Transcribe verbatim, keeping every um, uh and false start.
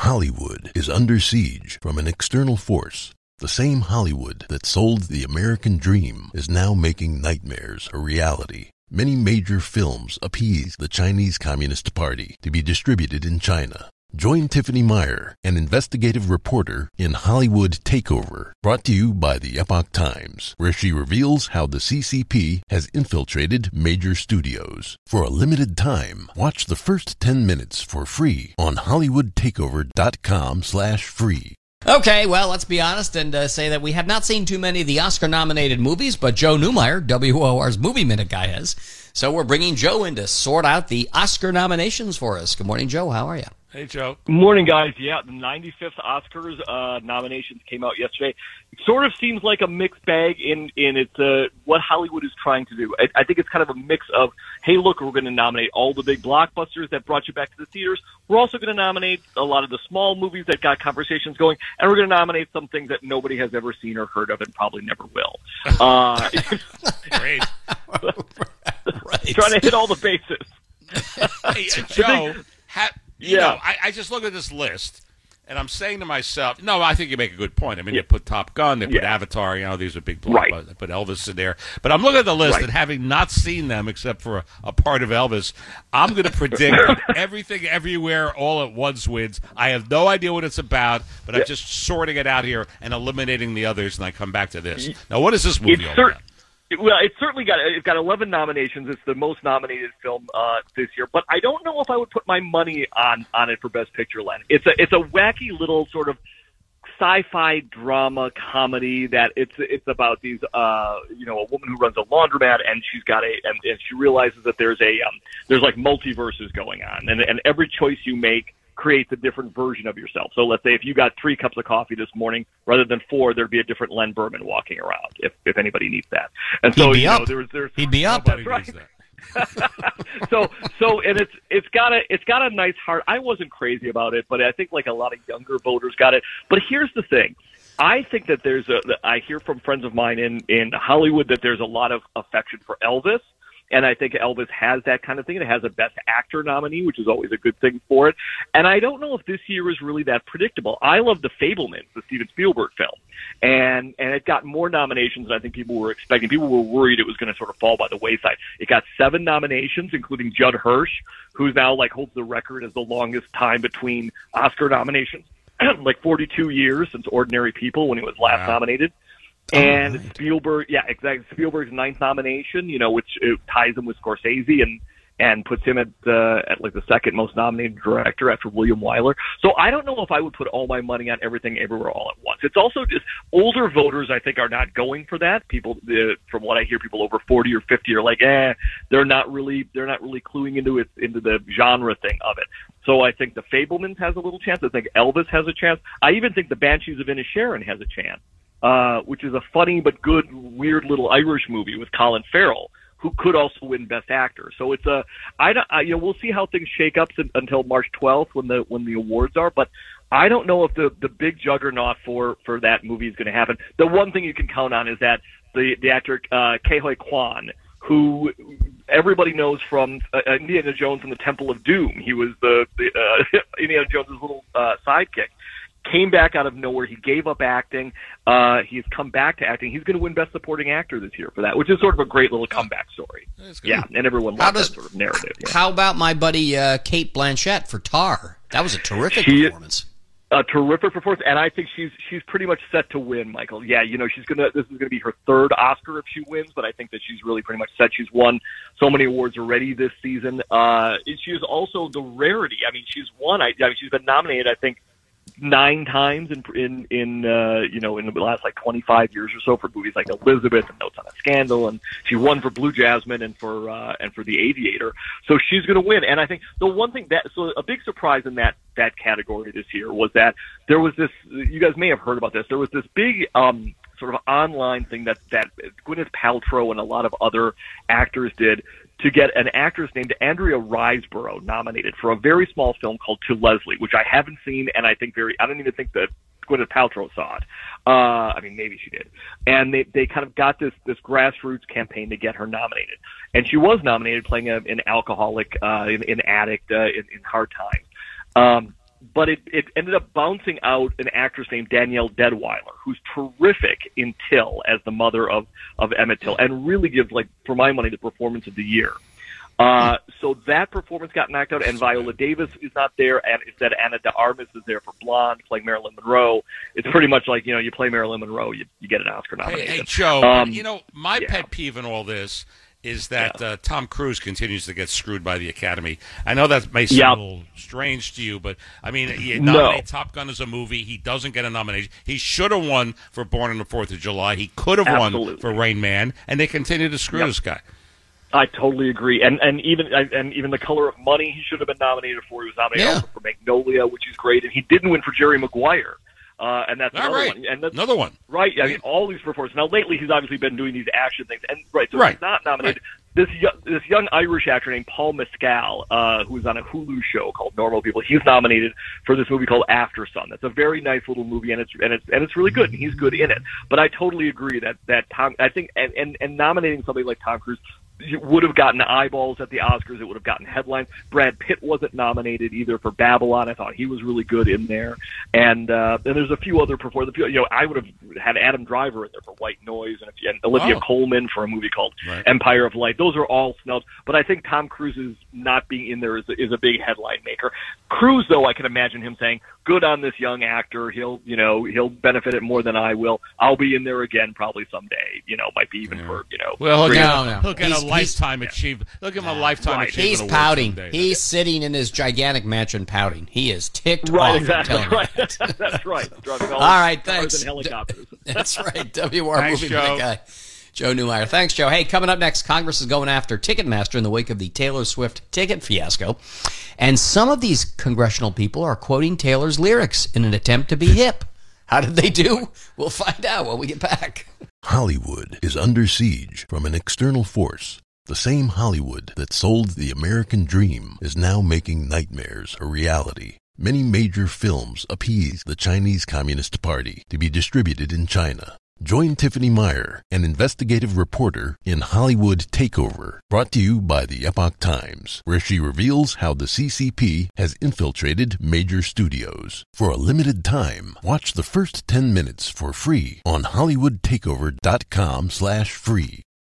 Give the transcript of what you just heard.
Hollywood is under siege from an external force. The same Hollywood that sold the American dream is now making nightmares a reality. Many major films appease the Chinese Communist Party to be distributed in China. Join Tiffany Meyer, an investigative reporter, in Hollywood Takeover, brought to you by the Epoch Times, where she reveals how the C C P has infiltrated major studios. For a limited time, watch the first ten minutes for free on hollywoodtakeover.com slash free. Okay, well, let's be honest and uh, say that we have not seen too many of the Oscar-nominated movies, but Joe Newmeyer, W O R's Movie Minute guy, has. So we're bringing Joe in to sort out the Oscar nominations for us. Good morning, Joe. How are you? Hey, Joe. Good morning, guys. Yeah, the ninety-fifth Oscars uh, nominations came out yesterday. It sort of seems like a mixed bag in, in its, uh, what Hollywood is trying to do. I, I think it's kind of a mix of, hey, look, we're going to nominate all the big blockbusters that brought you back to the theaters. We're also going to nominate a lot of the small movies that got conversations going, and we're going to nominate some things that nobody has ever seen or heard of and probably never will. Uh, Great. Right. Trying to hit all the bases. Hey, uh, Joe, ha- you Yeah. know, I, I just look at this list, and I'm saying to myself, no, I think you make a good point. I mean, Yeah. they put Top Gun, they put Yeah. Avatar, you know, these are big Right. blockbusters. They put Elvis in there. But I'm looking at the list, Right. and having not seen them except for a, a part of Elvis, I'm going to predict that Everything Everywhere All at Once wins. I have no idea what it's about, but I'm Yeah. just sorting it out here and eliminating the others, and I come back to this. Now, what is this movie It's all cer- about? Well, it's certainly got it's got eleven nominations. It's the most nominated film uh, this year. But I don't know if I would put my money on, on it for Best Picture, Len. It's a it's a wacky little sort of sci-fi drama comedy that it's it's about these uh you know a woman who runs a laundromat, and she's got a and, and she realizes that there's a um, there's like multiverses going on, and and every choice you make creates a different version of yourself. So let's say if you got three cups of coffee this morning rather than four, there'd be a different Len Berman walking around if, if anybody needs that. And so, He'd be you up. know, there's, there's, He'd be up. Nobody That's needs right. that. so, so, and it's, it's got a, it's got a nice heart. I wasn't crazy about it, but I think like a lot of younger voters got it. But here's the thing. I think that there's a, I hear from friends of mine in, in Hollywood that there's a lot of affection for Elvis. And I think Elvis has that kind of thing. It has a Best Actor nominee, which is always a good thing for it. And I don't know if this year is really that predictable. I love The Fabelmans, the Steven Spielberg film. And and it got more nominations than I think people were expecting. People were worried it was going to sort of fall by the wayside. It got seven nominations, including Judd Hirsch, who's now like holds the record as the longest time between Oscar nominations, like forty-two years since Ordinary People when he was last Wow. nominated. And oh, right. Spielberg, yeah, exactly. Spielberg's ninth nomination, you know, which it ties him with Scorsese and and puts him at uh, at like the second most nominated director after William Wyler. So I don't know if I would put all my money on Everything Everywhere All at Once. It's also just older voters, I think, are not going for that. People, uh, from what I hear, people over forty or fifty are like, eh, they're not really they're not really cluing into it into the genre thing of it. So I think The Fabelmans has a little chance. I think Elvis has a chance. I even think The Banshees of Inisherin has a chance. Uh, which is a funny but good, weird little Irish movie with Colin Farrell, who could also win Best Actor. So it's a, I don't, I, you know, we'll see how things shake up sin, until March twelfth when the when the awards are. But I don't know if the the big juggernaut for for that movie is going to happen. The one thing you can count on is that the the actor uh, Ke Huy Quan, who everybody knows from uh, Indiana Jones and the Temple of Doom, he was the, the uh, Indiana Jones' little uh, sidekick. Came back out of nowhere. He gave up acting. Uh, he's come back to acting. He's going to win Best Supporting Actor this year for that, which is sort of a great little comeback story. Yeah, and everyone How loves does- that sort of narrative. Yeah. How about my buddy uh, Kate Blanchett for Tar? That was a terrific She- performance. A terrific performance, and I think she's she's pretty much set to win, Michael. Yeah, you know, she's gonna. This is gonna be her third Oscar if she wins, but I think that she's really pretty much set. She's won so many awards already this season. Uh, she is also the rarity. I mean, she's won. I, I mean, she's been nominated, I think, nine times in in in uh, you know in the last like twenty-five years or so for movies like Elizabeth and Notes on a Scandal, and she won for Blue Jasmine and for uh, and for The Aviator. So she's going to win. And I think the one thing that so a big surprise in that that category this year was that there was this. You guys may have heard about this. There was this big um, sort of online thing that that Gwyneth Paltrow and a lot of other actors did to get an actress named Andrea Riseborough nominated for a very small film called To Leslie, which I haven't seen, and I think very, I don't even think that Gwyneth Paltrow saw it. Uh, I mean, maybe she did. And they, they kind of got this, this grassroots campaign to get her nominated. And she was nominated playing a, an alcoholic, uh, an, an addict, uh, in, in hard times. Um, but it, it ended up bouncing out an actress named Danielle Deadwyler, who's terrific in Till as the mother of, of Emmett Till, and really gives, like, for my money, the performance of the year. Uh, so that performance got knocked out, and Viola Davis is not there, and instead Anna de Armas is there for Blonde, playing Marilyn Monroe. It's pretty much like, you know, you play Marilyn Monroe, you, you get an Oscar nomination. Hey, hey Joe, um, you know, my yeah. pet peeve in all this is that Yeah. uh, Tom Cruise continues to get screwed by the Academy. I know that may seem Yep. a little strange to you, but, I mean, he No. nominated Top Gun as a movie. He doesn't get a nomination. He should have won for Born on the Fourth of July. He could have Absolutely. won for Rain Man, and they continue to screw Yep. this guy. I totally agree, and and even and even The Color of Money, he should have been nominated for. He was nominated Yeah. also for Magnolia, which is great, and he didn't win for Jerry Maguire, uh, and that's All another right. one. And that's, Another one. right? I mean, all these performances. Now, lately, he's obviously been doing these action things, and right, so Right. he's not nominated. This young, this young Irish actor named Paul Mescal, uh, who's on a Hulu show called Normal People, he's nominated for this movie called After Sun. That's a very nice little movie, and it's and it's and it's really good, and he's good in it. But I totally agree that that Tom, I think, and and, and nominating somebody like Tom Cruise would have gotten eyeballs at the Oscars. It would have gotten headlines. Brad Pitt wasn't nominated either for Babylon. I thought he was really good in there. And uh, and there's a few other performers. You know, I would have had Adam Driver in there for White Noise, and, and Olivia Oh. Colman for a movie called Right. Empire of Light. Those are all snubs. But I think Tom Cruise's not being in there is a, is a big headline maker. Cruise, though, I can imagine him saying, "Good on this young actor. He'll, you know, he'll benefit it more than I will. I'll be in there again probably someday. You know, might be even Yeah. for you know." Well, he'll three- get, No, no. he'll get He's- a lifetime achievement. He'll give him a lifetime Right. achievement He's award pouting. someday. He's sitting in his gigantic mansion pouting. He is ticked Right, off. exactly. I'm telling Right. you. That's right. Driving all, All right, cars thanks. and helicopters. That's right. W R Thanks, Movie Joe. Minute guy. Joe Newmeyer. Thanks, Joe. Hey, coming up next, Congress is going after Ticketmaster in the wake of the Taylor Swift ticket fiasco. And some of these congressional people are quoting Taylor's lyrics in an attempt to be hip. How did they do? We'll find out when we get back. Hollywood is under siege from an external force. The same Hollywood that sold the American dream is now making nightmares a reality. Many major films appease the Chinese Communist Party to be distributed in China. Join Tiffany Meyer, an investigative reporter, in Hollywood Takeover, brought to you by the Epoch Times, where she reveals how the C C P has infiltrated major studios. For a limited time, watch the first ten minutes for free on hollywood takeover dot com slash free.